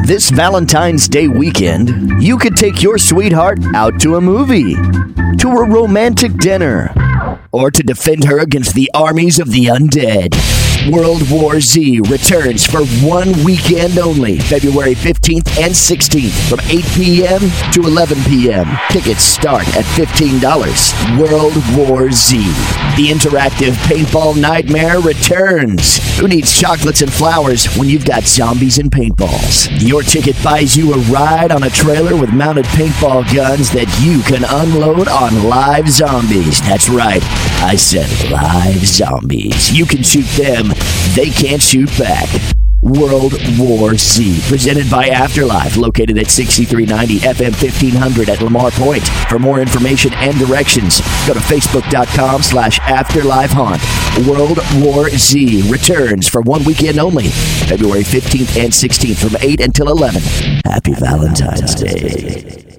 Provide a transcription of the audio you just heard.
This Valentine's Day weekend, you could take your sweetheart out to a movie, to a romantic dinner, or to defend her against the armies of the undead. World War Z returns for one weekend only, February 15th and 16th from 8 p.m. to 11 p.m. Tickets start at $15. World War Z. The interactive paintball nightmare returns. Who needs chocolates and flowers when you've got zombies and paintballs? Your ticket buys you a ride on a trailer with mounted paintball guns that you can unload on live zombies. That's right, I said live zombies. You can shoot them, they can't shoot back. World War Z, presented by Afterlife, located at 6390 FM 1500 at Lamar Point. For more information and directions, go to facebook.com/afterlifehaunt. World War Z returns for one weekend only, February 15th and 16th from 8 until 11. Happy Valentine's Day.